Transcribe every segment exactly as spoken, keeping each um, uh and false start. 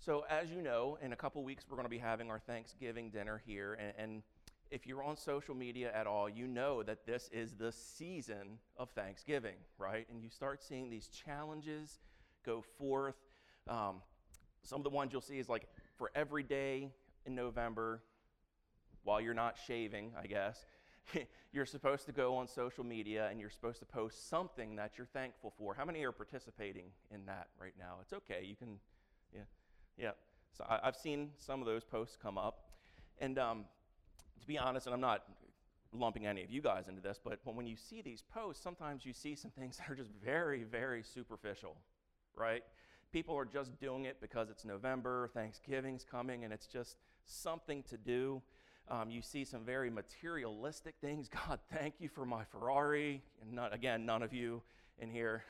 So as you know, in a couple weeks, we're going to be having our Thanksgiving dinner here. And, and if you're on social media at all, you know that this is the season of Thanksgiving, right? And you start seeing these challenges go forth. Um, some of the ones you'll see is like for every day in November, while you're not shaving, I guess, you're supposed to go on social media and you're supposed to post something that you're thankful for. How many are participating in that right now? It's okay. You can, yeah, yeah. So I, I've seen some of those posts come up. And um, to be honest, and I'm not lumping any of you guys into this, but when you see these posts, sometimes you see some things that are just very, very superficial, right? People are just doing it because it's November, Thanksgiving's coming, and it's just something to do. Um, you see some very materialistic things. God, thank you for my Ferrari. And not, again, none of you in here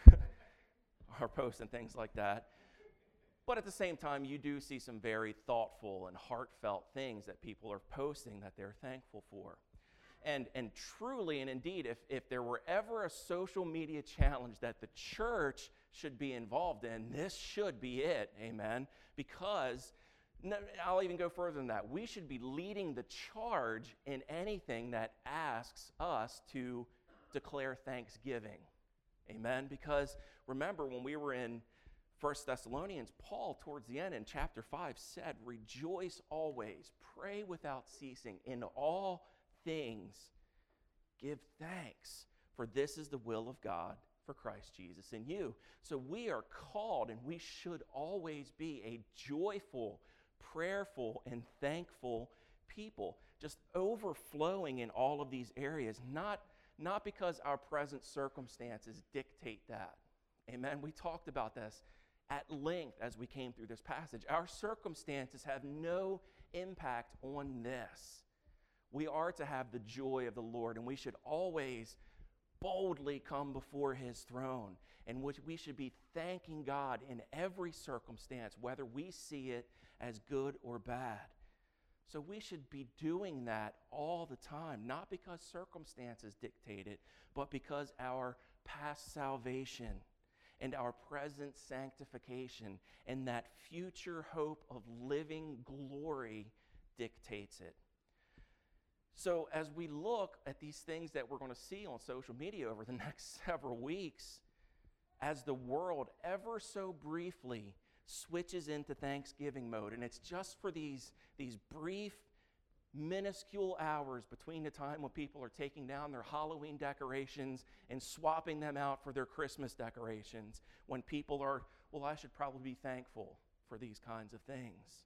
are posting things like that. But at the same time, you do see some very thoughtful and heartfelt things that people are posting that they're thankful for. And, and truly and indeed, if, if there were ever a social media challenge that the church should be involved in, this should be it, amen? Because no, I'll even go further than that. We should be leading the charge in anything that asks us to declare thanksgiving. Amen? Because remember, when we were in First Thessalonians, Paul, towards the end in chapter five, said, rejoice always, pray without ceasing, in all things give thanks, for this is the will of God for Christ Jesus in you. So we are called, and we should always be a joyful, prayerful, and thankful people, just overflowing in all of these areas, not, not because our present circumstances dictate that. Amen? We talked about this at length as we came through this passage. Our circumstances have no impact on this. We are to have the joy of the Lord, and we should always boldly come before his throne, in which we should be thanking God in every circumstance, whether we see it as good or bad. So we should be doing that all the time, not because circumstances dictate it, but because our past salvation and our present sanctification and that future hope of living glory dictates it. So as we look at these things that we're going to see on social media over the next several weeks, as the world ever so briefly switches into Thanksgiving mode, and it's just for these, these brief, minuscule hours between the time when people are taking down their Halloween decorations and swapping them out for their Christmas decorations, when people are, well, I should probably be thankful for these kinds of things.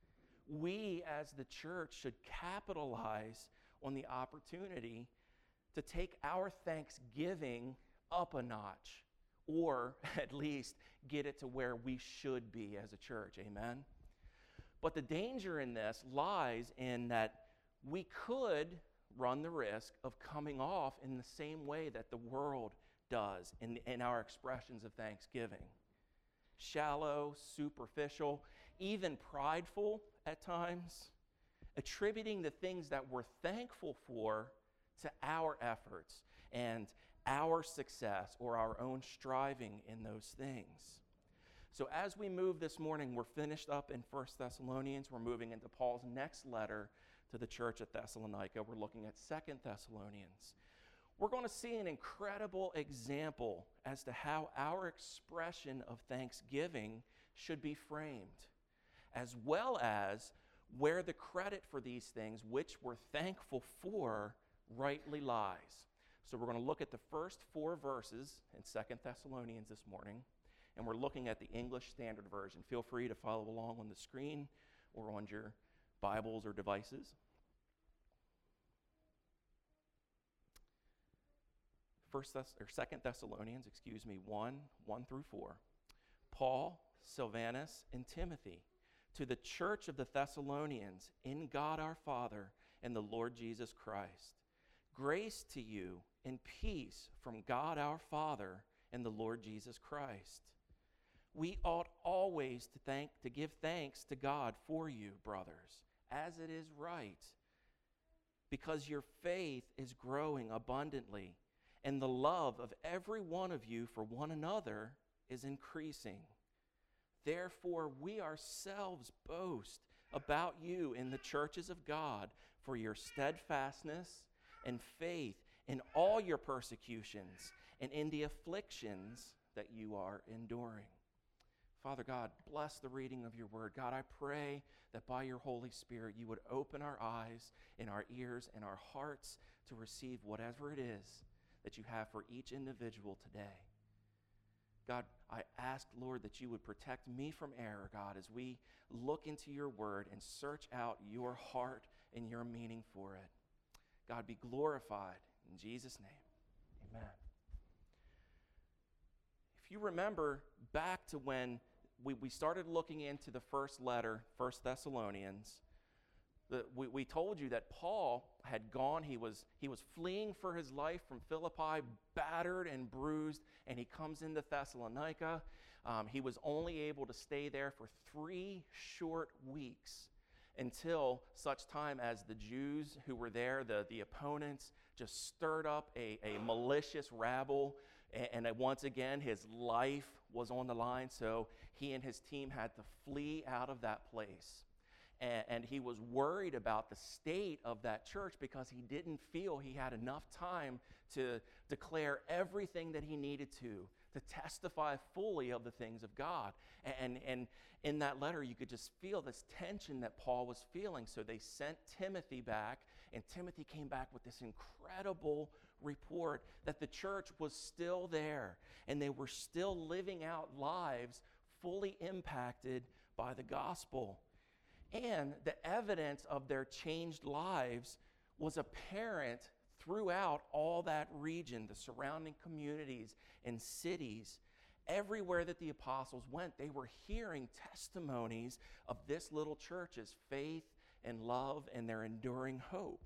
We as the church should capitalize on the opportunity to take our thanksgiving up a notch, or at least get it to where we should be as a church, amen? But the danger in this lies in that we could run the risk of coming off in the same way that the world does in, in our expressions of thanksgiving. Shallow, superficial, even prideful at times, attributing the things that we're thankful for to our efforts and our success or our own striving in those things. So as we move this morning, we're finished up in First Thessalonians. We're moving into Paul's next letter to the church at Thessalonica. We're looking at Second Thessalonians. We're going to see an incredible example as to how our expression of thanksgiving should be framed, as well as where the credit for these things, which we're thankful for, rightly lies. So we're going to look at the first four verses in Second Thessalonians this morning, and we're looking at the English Standard Version. Feel free to follow along on the screen or on your Bibles or devices. First Thess- or Second Thessalonians, excuse me, one, one through four. Paul, Silvanus, and Timothy, to the church of the Thessalonians, in God our Father and the Lord Jesus Christ. Grace to you and peace from God our Father and the Lord Jesus Christ. We ought always to thank to give thanks to God for you, brothers, as it is right, because your faith is growing abundantly, and the love of every one of you for one another is increasing. Therefore, we ourselves boast about you in the churches of God for your steadfastness and faith in all your persecutions and in the afflictions that you are enduring. Father God, bless the reading of your word. God, I pray that by your Holy Spirit you would open our eyes and our ears and our hearts to receive whatever it is that you have for each individual today. God, I ask, Lord, that you would protect me from error, God, as we look into your word and search out your heart and your meaning for it. God, be glorified in Jesus' name. Amen. If you remember back to when we, we started looking into the first letter, First Thessalonians, the, we, we told you that Paul had gone, he was, he was fleeing for his life from Philippi, battered and bruised, and he comes into Thessalonica. Um, he was only able to stay there for three short weeks until such time as the Jews who were there, the, the opponents, just stirred up a, a malicious rabble, and, and once again his life was on the line, so he and his team had to flee out of that place. And, and he was worried about the state of that church because he didn't feel he had enough time to declare everything that he needed to, to testify fully of the things of God. And, and in that letter, you could just feel this tension that Paul was feeling. So they sent Timothy back, and Timothy came back with this incredible report that the church was still there, and they were still living out lives fully impacted by the gospel. And the evidence of their changed lives was apparent throughout all that region, the surrounding communities and cities. Everywhere that the apostles went, they were hearing testimonies of this little church's faith and love and their enduring hope.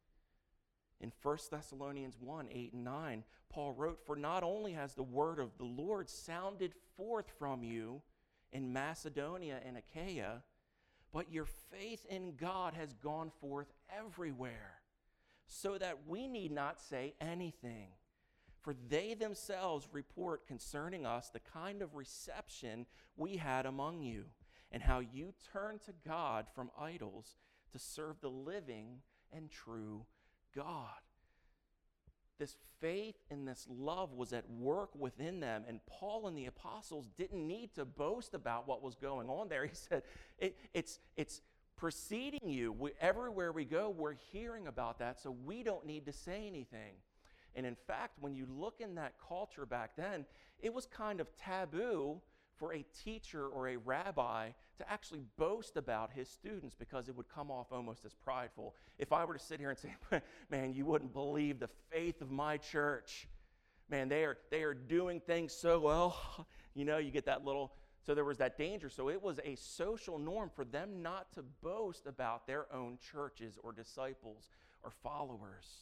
In First Thessalonians one, eight and nine, Paul wrote, "For not only has the word of the Lord sounded forth from you in Macedonia and Achaia, but your faith in God has gone forth everywhere, so that we need not say anything. For they themselves report concerning us the kind of reception we had among you, and how you turned to God from idols to serve the living and true God." This faith and this love was at work within them, and Paul and the apostles didn't need to boast about what was going on there. He said, it, it's, it's preceding you. We, everywhere we go, we're hearing about that, so we don't need to say anything. And in fact, when you look in that culture back then, it was kind of taboo for a teacher or a rabbi to actually boast about his students because it would come off almost as prideful. If I were to sit here and say, man, you wouldn't believe the faith of my church. Man, they are, they are doing things so well. You know, you get that little, so there was that danger. So it was a social norm for them not to boast about their own churches or disciples or followers.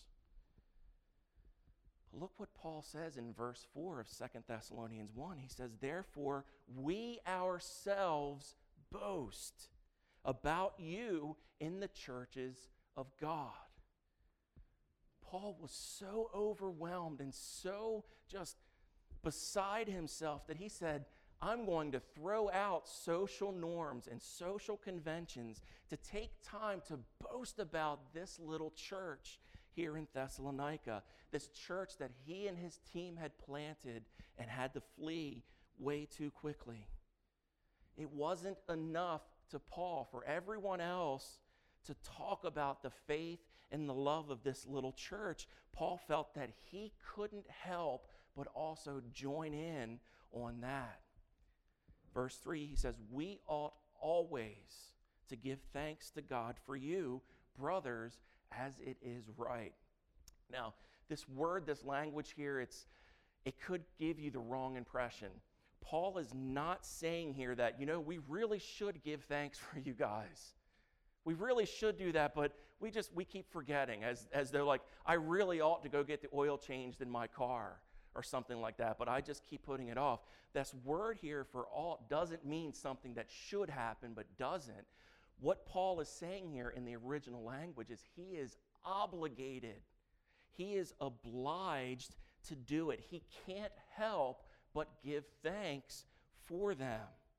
Look what Paul says in verse four of Second Thessalonians one. He says, "Therefore, we ourselves boast about you in the churches of God." Paul was so overwhelmed and so just beside himself that he said, I'm going to throw out social norms and social conventions to take time to boast about this little church here in Thessalonica, this church that he and his team had planted and had to flee way too quickly. It wasn't enough to Paul for everyone else to talk about the faith and the love of this little church. Paul felt that he couldn't help but also join in on that. Verse three, he says, "We ought always to give thanks to God for you, brothers, as it is right." Now, this word, this language here, it's it could give you the wrong impression. Paul is not saying here that, you know, we really should give thanks for you guys. We really should do that, but we just, we keep forgetting, as, as they're like, I really ought to go get the oil changed in my car or something like that, but I just keep putting it off. This word here for ought doesn't mean something that should happen, but doesn't. What Paul is saying here in the original language is he is obligated. He is obliged to do it. He can't help but give thanks for them.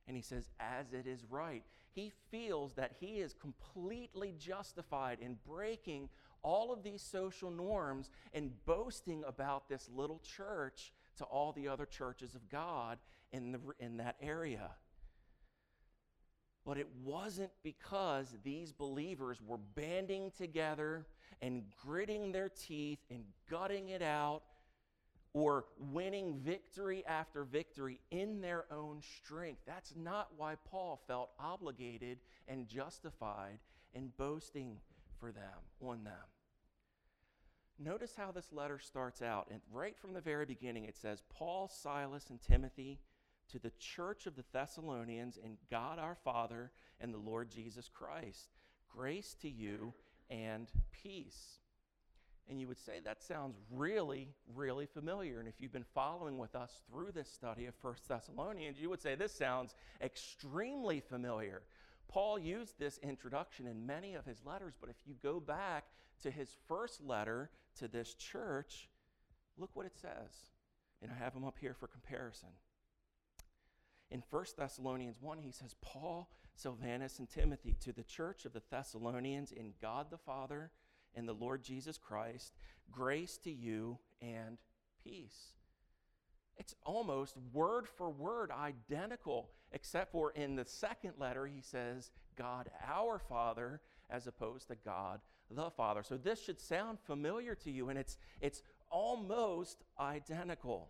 And he says, as it is right. He feels that he is completely justified in breaking all of these social norms and boasting about this little church to all the other churches of God in, the, in that area. But it wasn't because these believers were banding together and gritting their teeth and gutting it out or winning victory after victory in their own strength. That's not why Paul felt obligated and justified in boasting for them, on them. Notice how this letter starts out. And right from the very beginning, it says, Paul, Silas, and Timothy, to the church of the Thessalonians in God our Father and the Lord Jesus Christ. Grace to you and peace. And you would say that sounds really, really familiar. And if you've been following with us through this study of First Thessalonians, you would say this sounds extremely familiar. Paul used this introduction in many of his letters, but if you go back to his first letter to this church, look what it says. And I have them up here for comparison. In First Thessalonians one, he says, Paul, Silvanus, and Timothy, to the church of the Thessalonians in God the Father and the Lord Jesus Christ, grace to you and peace. It's almost word for word identical, except for in the second letter, he says, God our Father, as opposed to God the Father. So this should sound familiar to you, and it's, it's almost identical.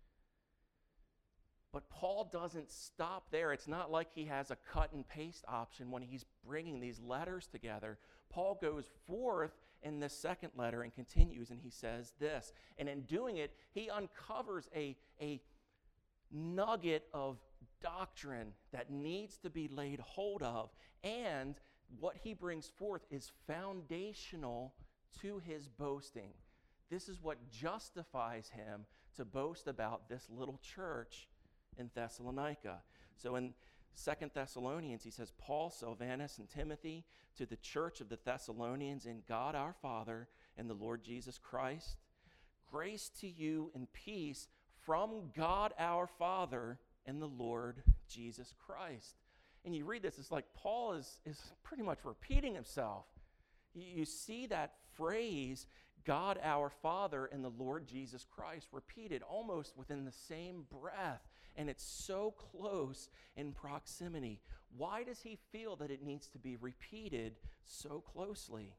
But Paul doesn't stop there. It's not like he has a cut and paste option when he's bringing these letters together. Paul goes forth in the second letter and continues, and he says this. And in doing it, he uncovers a, a nugget of doctrine that needs to be laid hold of. And what he brings forth is foundational to his boasting. This is what justifies him to boast about this little church in Thessalonica. So in Second Thessalonians, he says, Paul, Silvanus, and Timothy, to the church of the Thessalonians in God our Father and the Lord Jesus Christ, grace to you and peace from God our Father and the Lord Jesus Christ. And you read this, it's like Paul is, is pretty much repeating himself. You, you see that phrase, God our Father and the Lord Jesus Christ, repeated almost within the same breath. And it's so close in proximity. Why does he feel that it needs to be repeated so closely?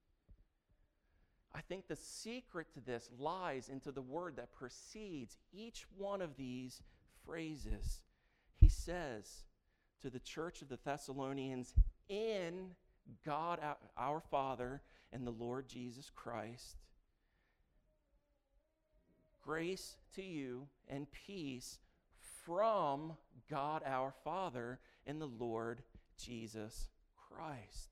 I think the secret to this lies into the word that precedes each one of these phrases. He says to the church of the Thessalonians, in God our Father and the Lord Jesus Christ, grace to you and peace from God our Father and the Lord Jesus Christ.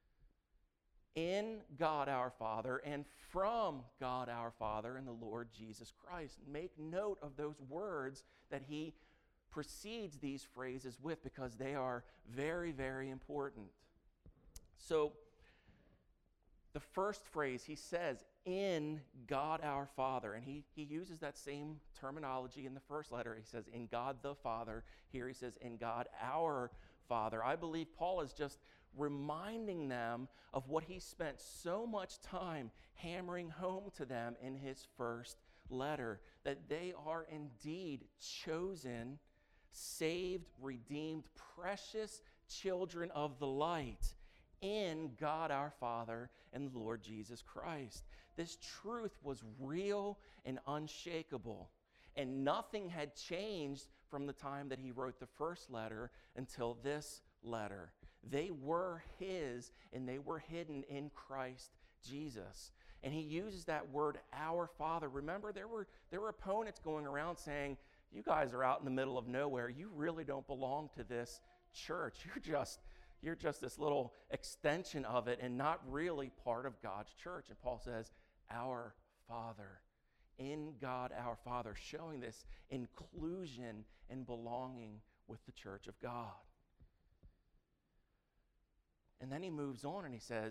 In God our Father and from God our Father and the Lord Jesus Christ. Make note of those words that he precedes these phrases with, because they are very, very important. So, the first phrase, he says, in God our Father. And he, he uses that same terminology in the first letter. He says, in God the Father. Here he says, in God our Father. I believe Paul is just reminding them of what he spent so much time hammering home to them in his first letter, that they are indeed chosen, saved, redeemed, precious children of the light in God our Father and the Lord Jesus Christ. This truth was real and unshakable, and nothing had changed from the time that he wrote the first letter until this letter. They were his, and they were hidden in Christ Jesus. And he uses that word, our Father. Remember, there were, there were opponents going around saying, you guys are out in the middle of nowhere. You really don't belong to this church. You're just, you're just this little extension of it and not really part of God's church. And Paul says, our Father. In God our Father, showing this inclusion and belonging with the church of God. And then he moves on and he says,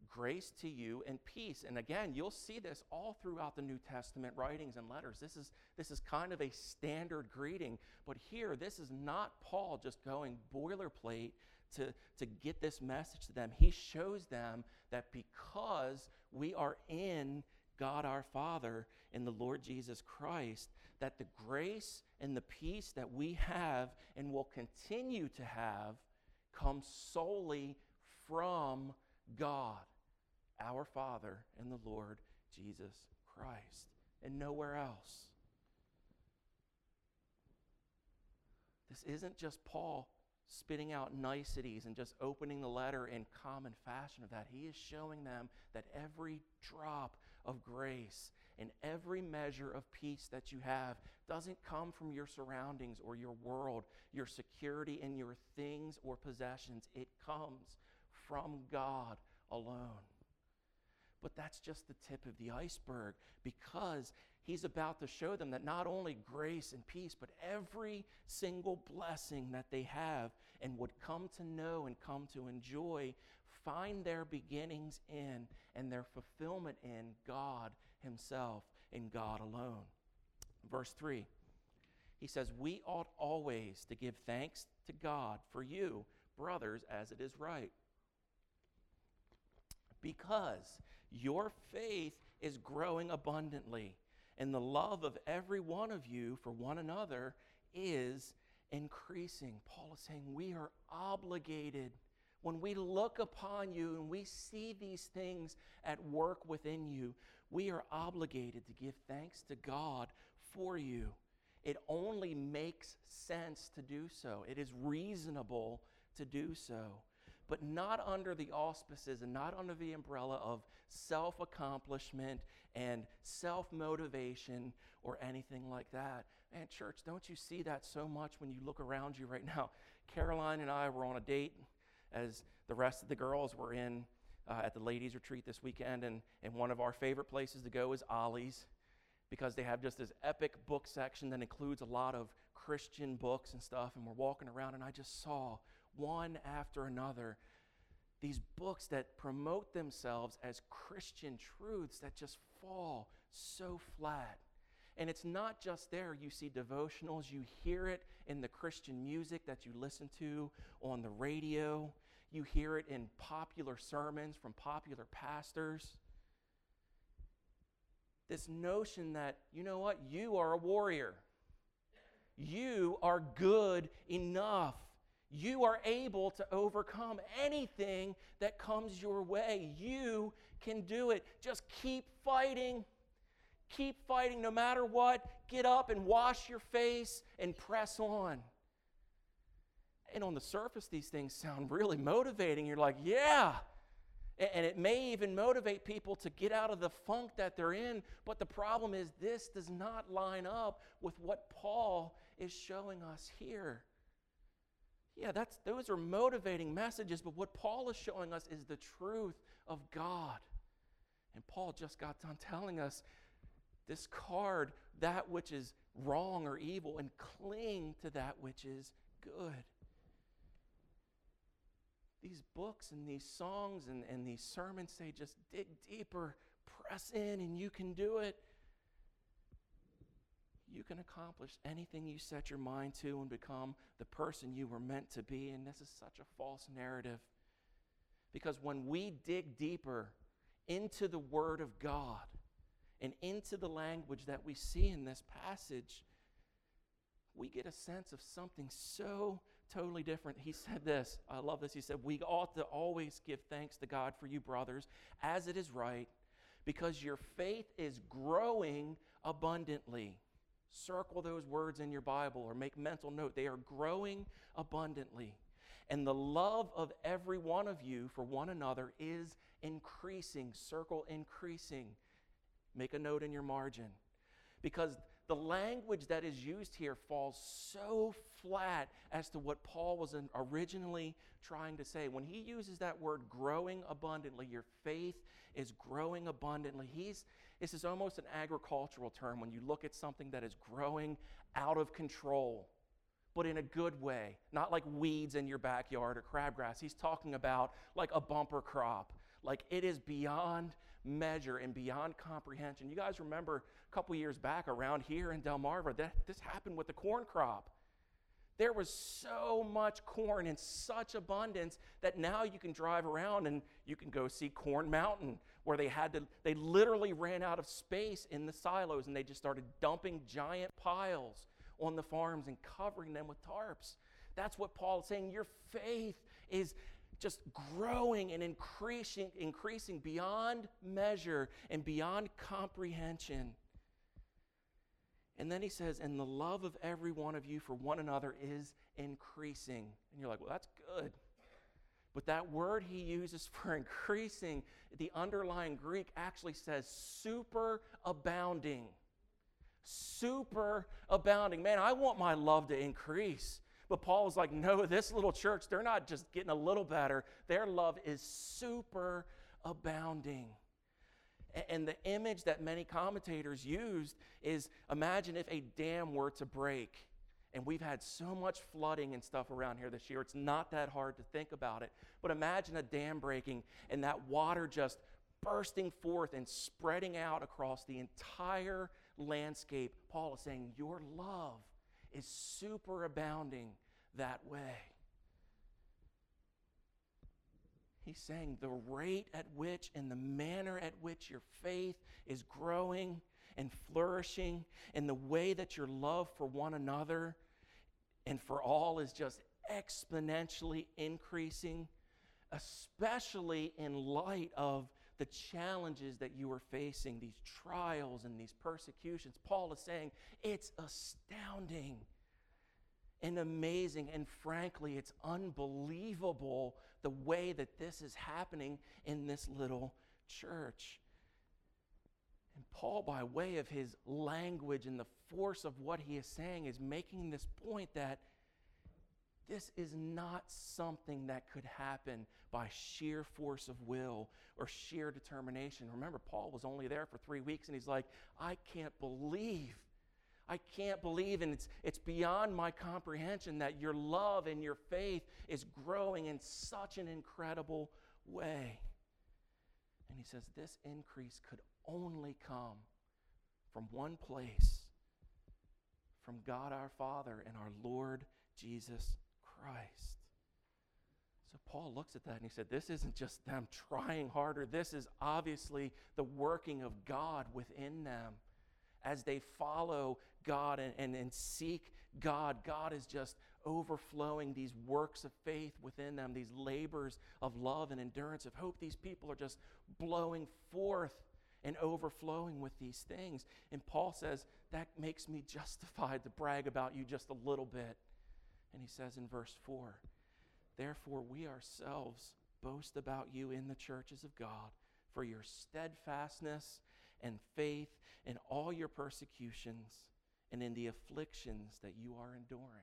grace to you and peace. And again, you'll see this all throughout the New Testament writings and letters. This is, this is kind of a standard greeting. But here, this is not Paul just going boilerplate to, to get this message to them. He shows them that because we are in God our Father, in the Lord Jesus Christ, that the grace and the peace that we have and will continue to have comes solely from God, our Father, and the Lord Jesus Christ, and nowhere else. This isn't just Paul spitting out niceties and just opening the letter in common fashion of that. He is showing them that every drop of grace and every measure of peace that you have doesn't come from your surroundings or your world, your security in your things or possessions. It comes from God alone. But that's just the tip of the iceberg, because he's about to show them that not only grace and peace, but every single blessing that they have and would come to know and come to enjoy find their beginnings in and their fulfillment in God himself and God alone. Verse three, he says, we ought always to give thanks to God for you, brothers, as it is right, because your faith is growing abundantly, and the love of every one of you for one another is increasing. Paul is saying we are obligated. When we look upon you and we see these things at work within you, we are obligated to give thanks to God for you. It only makes sense to do so. It is reasonable to do so, but not under the auspices and not under the umbrella of self-accomplishment and self-motivation or anything like that. Man, church, don't you see that so much when you look around you right now? Caroline and I were on a date as the rest of the girls were in uh, at the ladies' retreat this weekend, and, and one of our favorite places to go is Ollie's, because they have just this epic book section that includes a lot of Christian books and stuff, and we're walking around, and I just saw one after another these books that promote themselves as Christian truths that just fall so flat. And it's not just there. You see devotionals, you hear it in the Christian music that you listen to on the radio, you hear it in popular sermons from popular pastors. This notion that, you know what, you are a warrior. You are good enough. You are able to overcome anything that comes your way. You can do it. Just keep fighting. Keep fighting no matter what. Get up and wash your face and press on. And on the surface, these things sound really motivating. You're like, yeah. And it may even motivate people to get out of the funk that they're in. But the problem is this does not line up with what Paul is showing us here. Yeah, that's those are motivating messages, but what Paul is showing us is the truth of God. And Paul just got done telling us, discard that which is wrong or evil and cling to that which is good. These books and these songs and, and these sermons say just dig deeper, press in, and you can do it. You can accomplish anything you set your mind to and become the person you were meant to be. And this is such a false narrative. Because when we dig deeper into the Word of God and into the language that we see in this passage, we get a sense of something so totally different. He said this, I love this, he said, we ought to always give thanks to God for you, brothers, as it is right, because your faith is growing abundantly. Circle those words in your Bible or make mental note. They are growing abundantly. And the love of every one of you for one another is increasing. Circle increasing. Make a note in your margin. Because the language that is used here falls so flat as to what Paul was originally trying to say. When he uses that word growing abundantly, your faith is growing abundantly. He's This is almost an agricultural term when you look at something that is growing out of control, but in a good way, not like weeds in your backyard or crabgrass. He's talking about like a bumper crop, Like, it is beyond measure and beyond comprehension. You guys remember a couple years back around here in Delmarva, that this happened with the corn crop. There was so much corn in such abundance that now you can drive around and you can go see Corn Mountain, where they had to, they literally ran out of space in the silos, and they just started dumping giant piles on the farms and covering them with tarps. That's what Paul is saying. Your faith is just growing and increasing, increasing beyond measure and beyond comprehension. And then he says, and the love of every one of you for one another is increasing. And you're like, well, that's good. But that word he uses for increasing, the underlying Greek actually says super abounding. Super abounding. Man, I want my love to increase. But Paul is like, no, this little church, they're not just getting a little better. Their love is super abounding. And the image that many commentators used is, imagine if a dam were to break. And we've had so much flooding and stuff around here this year, it's not that hard to think about it. But imagine a dam breaking and that water just bursting forth and spreading out across the entire landscape. Paul is saying, your love is super abounding that way. He's saying the rate at which and the manner at which your faith is growing and flourishing, and the way that your love for one another and for all is just exponentially increasing, especially in light of the challenges that you are facing, these trials and these persecutions. Paul is saying it's astounding and amazing, and frankly, it's unbelievable the way that this is happening in this little church. And Paul, by way of his language and the force of what he is saying, is making this point that this is not something that could happen by sheer force of will or sheer determination. Remember, Paul was only there for three weeks, and he's like, I can't believe I can't believe, and it's, it's beyond my comprehension that your love and your faith is growing in such an incredible way. And he says this increase could only come from one place, from God our Father and our Lord Jesus Christ. So Paul looks at that and he said, this isn't just them trying harder. This is obviously the working of God within them. As they follow God and, and, and seek God, God is just overflowing these works of faith within them, these labors of love and endurance of hope. These people are just blowing forth and overflowing with these things. And Paul says, that makes me justified to brag about you just a little bit. And he says in verse four, therefore we ourselves boast about you in the churches of God for your steadfastness and faith in all your persecutions and in the afflictions that you are enduring.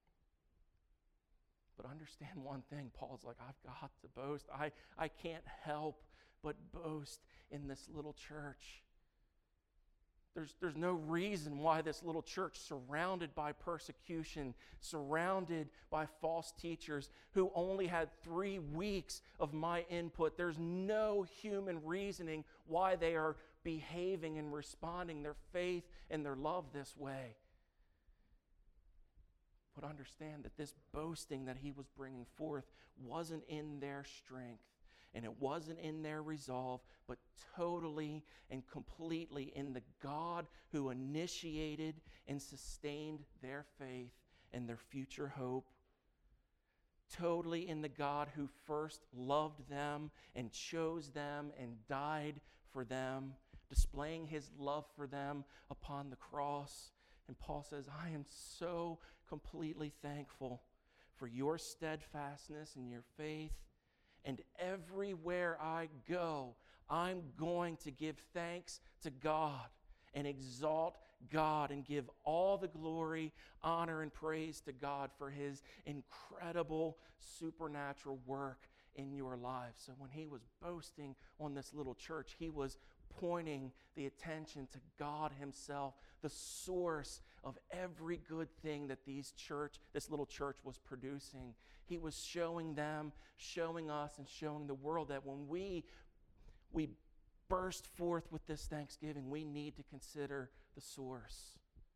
But understand one thing, Paul's like, I've got to boast. I, I can't help but boast in this little church. There's, there's no reason why this little church, surrounded by persecution, surrounded by false teachers who only had three weeks of my input, there's no human reasoning why they are behaving and responding their faith and their love this way. But understand that this boasting that he was bringing forth wasn't in their strength, and it wasn't in their resolve, but totally and completely in the God who initiated and sustained their faith and their future hope. Totally in the God who first loved them and chose them and died for them, displaying his love for them upon the cross. And Paul says, I am so completely thankful for your steadfastness and your faith. And everywhere I go, I'm going to give thanks to God and exalt God and give all the glory, honor, and praise to God for his incredible supernatural work in your lives. So when he was boasting on this little church, he was pointing the attention to God himself, the source of every good thing that these church, this little church was producing. He was showing them, showing us, and showing the world that when we we burst forth with this thanksgiving, we need to consider the source.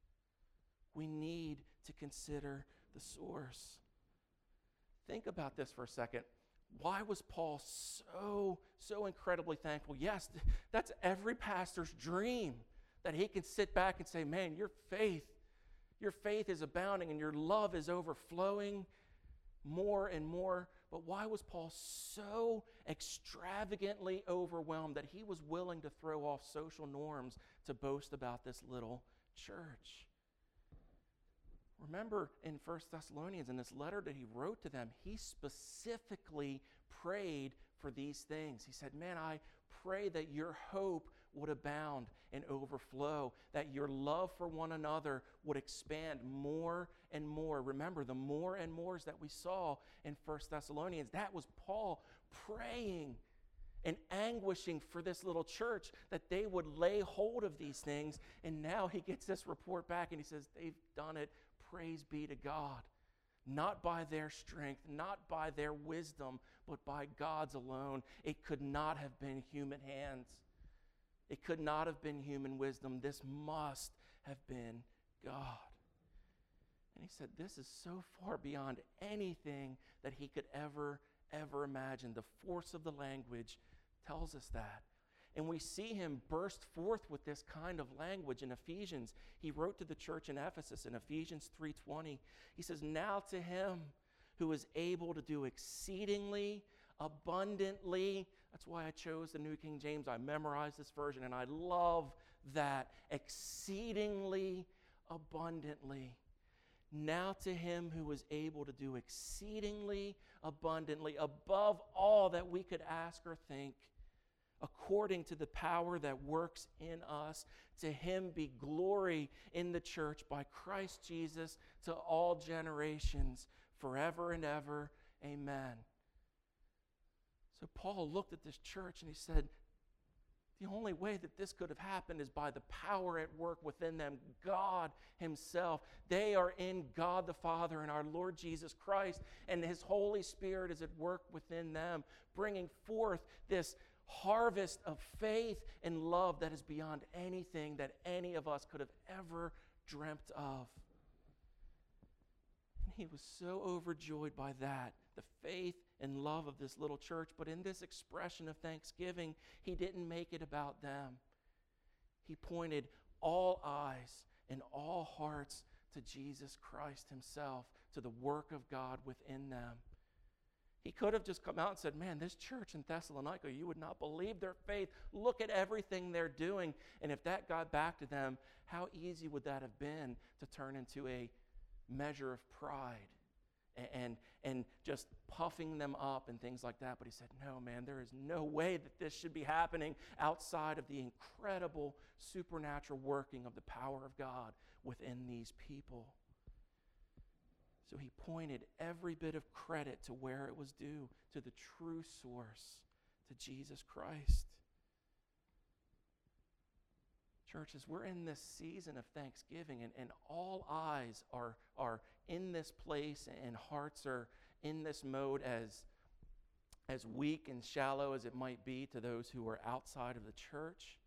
We need to consider the source. Think about this for a second. Why was Paul so, so incredibly thankful? Yes, that's every pastor's dream, that he can sit back and say, man, your faith, your faith is abounding and your love is overflowing more and more. But why was Paul so extravagantly overwhelmed that he was willing to throw off social norms to boast about this little church? Remember in First Thessalonians, in this letter that he wrote to them, he specifically prayed for these things. He said, man, I pray that your hope would abound and overflow, that your love for one another would expand more and more. Remember, the more and mores that we saw in First Thessalonians, that was Paul praying and anguishing for this little church, that they would lay hold of these things. And now he gets this report back and he says, they've done it. Praise be to God. Not by their strength, not by their wisdom, but by God's alone. It could not have been human hands. It could not have been human wisdom. This must have been God. And he said, this is so far beyond anything that he could ever, ever imagine. The force of the language tells us that. And we see him burst forth with this kind of language in Ephesians. He wrote to the church in Ephesus in Ephesians three twenty. He says, now to him who is able to do exceedingly abundantly. That's why I chose the New King James. I memorized this version, and I love that. Exceedingly abundantly. Now to him who is able to do exceedingly abundantly, above all that we could ask or think, according to the power that works in us, to him be glory in the church by Christ Jesus to all generations, forever and ever. Amen. So Paul looked at this church and he said, the only way that this could have happened is by the power at work within them, God himself. They are in God the Father and our Lord Jesus Christ, and his Holy Spirit is at work within them, bringing forth this harvest of faith and love that is beyond anything that any of us could have ever dreamt of. And he was so overjoyed by that, the faith and love of this little church. But in this expression of thanksgiving, he didn't make it about them. He pointed all eyes and all hearts to Jesus Christ himself, to the work of God within them. He could have just come out and said, man, this church in Thessalonica, you would not believe their faith. Look at everything they're doing. And if that got back to them, how easy would that have been to turn into a measure of pride and, and, and just puffing them up and things like that. But he said, no, man, there is no way that this should be happening outside of the incredible supernatural working of the power of God within these people. So he pointed every bit of credit to where it was due, to the true source, to Jesus Christ. Churches, we're in this season of Thanksgiving, and, and all eyes are, are in this place, and hearts are in this mode, as, as weak and shallow as it might be to those who are outside of the church.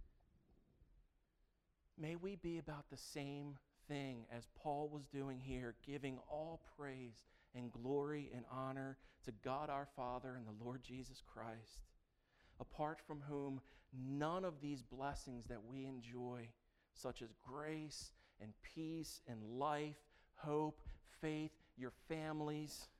May we be about the same thing as Paul was doing here, giving all praise and glory and honor to God our Father and the Lord Jesus Christ, apart from whom none of these blessings that we enjoy, such as grace and peace and life, hope, faith, your families,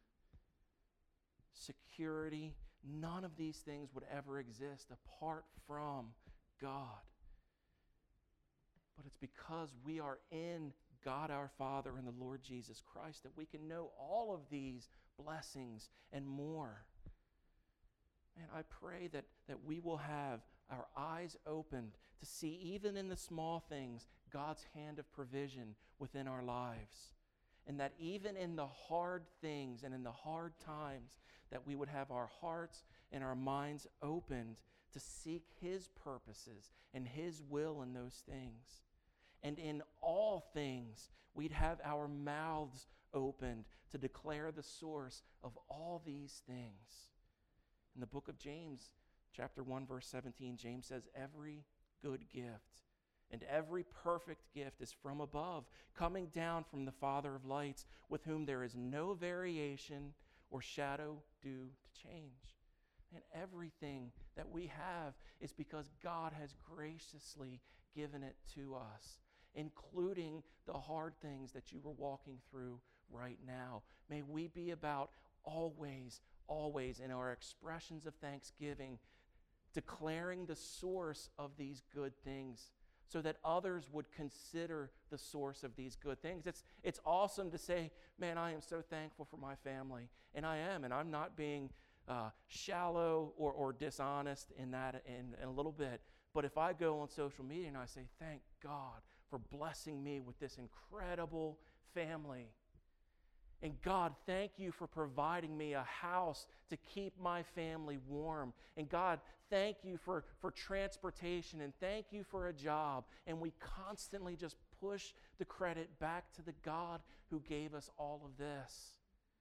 security, none of these things would ever exist apart from God. But it's because we are in God our Father and the Lord Jesus Christ that we can know all of these blessings and more. And I pray that, that we will have our eyes opened to see, even in the small things, God's hand of provision within our lives. And that even in the hard things and in the hard times, that we would have our hearts and our minds opened to seek his purposes and his will in those things. And in all things, we'd have our mouths opened to declare the source of all these things. In the book of James, Chapter one, verse seventeen, James says, every good gift and every perfect gift is from above, coming down from the Father of lights, with whom there is no variation or shadow due to change. And everything that we have is because God has graciously given it to us, including the hard things that you were walking through right now. May we be about always, always in our expressions of thanksgiving, declaring the source of these good things so that others would consider the source of these good things. It's, it's awesome to say, man, I am so thankful for my family. And I am, and I'm not being uh, shallow or, or dishonest in that in, in a little bit. But if I go on social media and I say, thank God for blessing me with this incredible family. And God, thank you for providing me a house to keep my family warm. And God, thank you for, for transportation, and thank you for a job. And we constantly just push the credit back to the God who gave us all of this.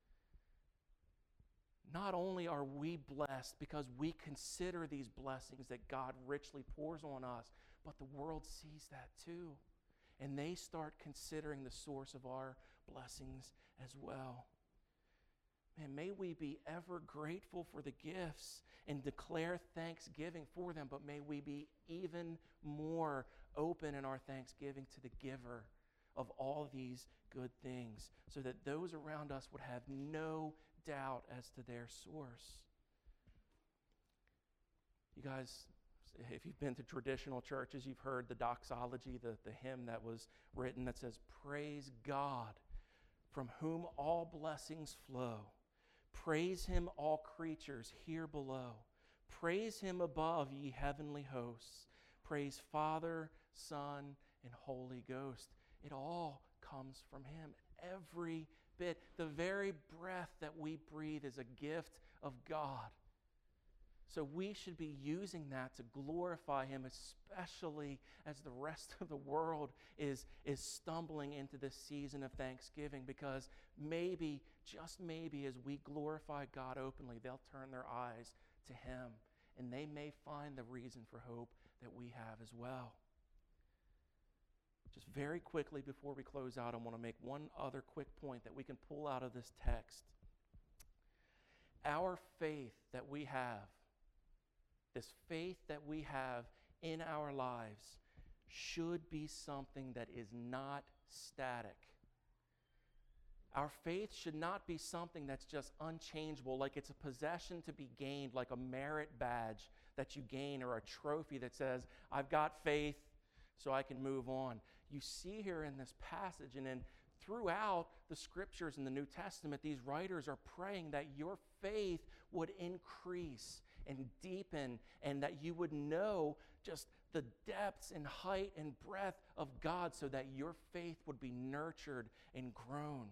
Not only are we blessed because we consider these blessings that God richly pours on us, but the world sees that too. And they start considering the source of our blessings as well. Man, may we be ever grateful for the gifts and declare thanksgiving for them, but may we be even more open in our thanksgiving to the giver of all these good things, so that those around us would have no doubt as to their source. You guys, if you've been to traditional churches, you've heard the doxology, the, the hymn that was written that says, praise God, from whom all blessings flow. Praise him, all creatures here below. Praise him above, ye heavenly hosts. Praise Father, Son, and Holy Ghost. It all comes from him. Every bit. The very breath that we breathe is a gift of God. So we should be using that to glorify him, especially as the rest of the world is, is stumbling into this season of Thanksgiving, because maybe, just maybe, as we glorify God openly, they'll turn their eyes to him, and they may find the reason for hope that we have as well. Just very quickly before we close out, I want to make one other quick point that we can pull out of this text. Our faith that we have, this faith that we have in our lives, should be something that is not static. Our faith should not be something that's just unchangeable, like it's a possession to be gained, like a merit badge that you gain, or a trophy that says, I've got faith, so I can move on. You see here in this passage, and then throughout the scriptures in the New Testament, these writers are praying that your faith would increase and deepen, and that you would know just the depths and height and breadth of God, so that your faith would be nurtured and grown.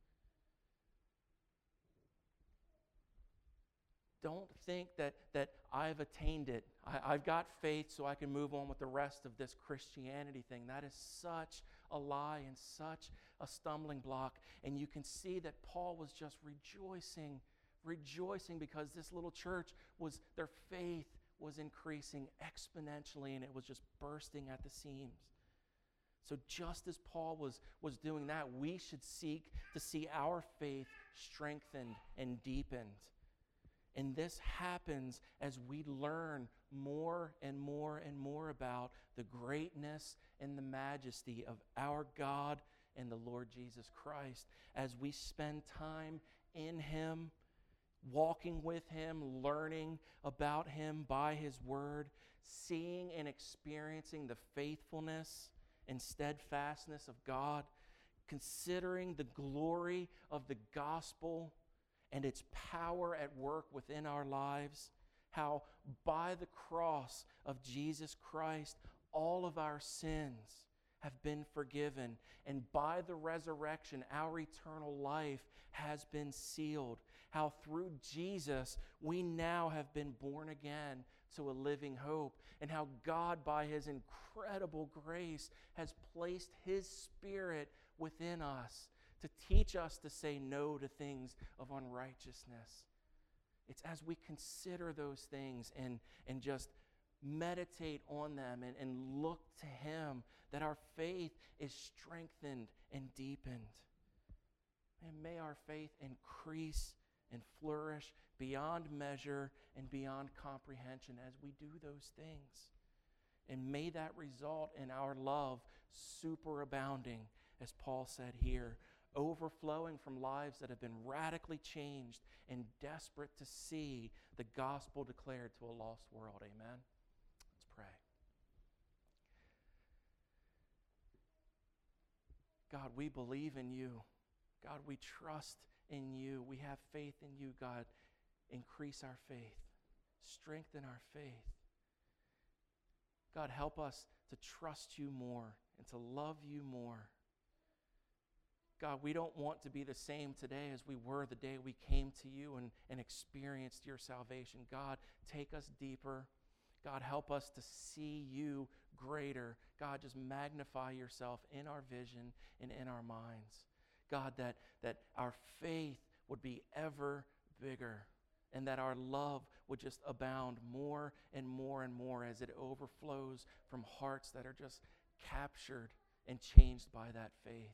Don't think that, that I've attained it. I, I've got faith so I can move on with the rest of this Christianity thing. That is such a lie and such a stumbling block. And you can see that Paul was just rejoicing, rejoicing because this little church was, their faith was increasing exponentially, and it was just bursting at the seams. So just as Paul was, was doing that, we should seek to see our faith strengthened and deepened. And this happens as we learn more and more and more about the greatness and the majesty of our God and the Lord Jesus Christ. As we spend time in him, walking with him, learning about him by his word, seeing and experiencing the faithfulness and steadfastness of God, considering the glory of the gospel and its power at work within our lives, how by the cross of Jesus Christ, all of our sins have been forgiven, and by the resurrection, our eternal life has been sealed, how through Jesus, we now have been born again to a living hope, and how God, by his incredible grace, has placed his Spirit within us to teach us to say no to things of unrighteousness. It's as we consider those things and, and just meditate on them and, and look to Him that our faith is strengthened and deepened. And may our faith increase and flourish beyond measure and beyond comprehension as we do those things. And may that result in our love superabounding, as Paul said here, overflowing from lives that have been radically changed and desperate to see the gospel declared to a lost world. Amen. Let's pray. God, we believe in you. God, we trust in you. We have faith in you, God. Increase our faith. Strengthen our faith. God, help us to trust you more and to love you more. God, we don't want to be the same today as we were the day we came to you and, and experienced your salvation. God, take us deeper. God, help us to see you greater. God, just magnify yourself in our vision and in our minds. God, that, that our faith would be ever bigger and that our love would just abound more and more and more as it overflows from hearts that are just captured and changed by that faith.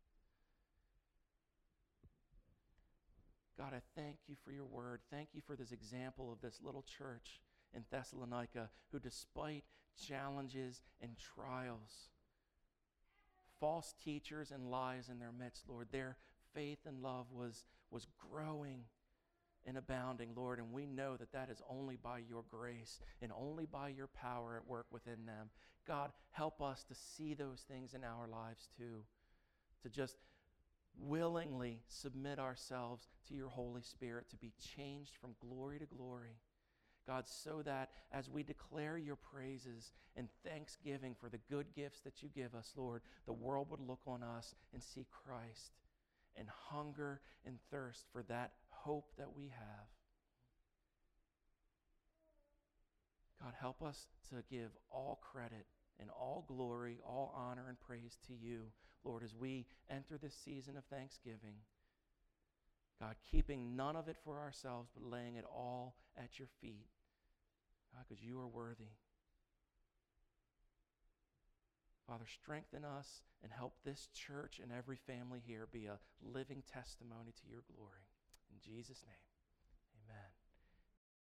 God, I thank you for your word. Thank you for this example of this little church in Thessalonica who, despite challenges and trials, false teachers and lies in their midst, Lord, their faith and love was, was growing and abounding, Lord, and we know that that is only by your grace and only by your power at work within them. God, help us to see those things in our lives too, to just willingly submit ourselves to your Holy Spirit, to be changed from glory to glory. God, so that as we declare your praises and thanksgiving for the good gifts that you give us, Lord, the world would look on us and see Christ and hunger and thirst for that hope that we have. God, help us to give all credit and all glory, all honor and praise to you, Lord, as we enter this season of Thanksgiving. God, keeping none of it for ourselves, but laying it all at your feet. God, because you are worthy. Father, strengthen us and help this church and every family here be a living testimony to your glory. In Jesus' name.